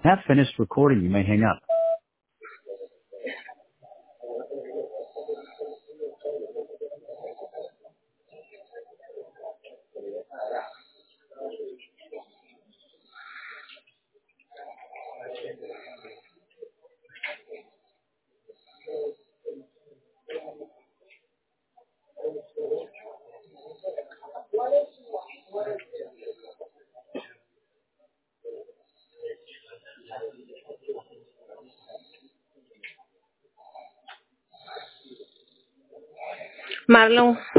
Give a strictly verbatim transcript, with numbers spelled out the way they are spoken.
Have finished recording. You may hang up. Marlon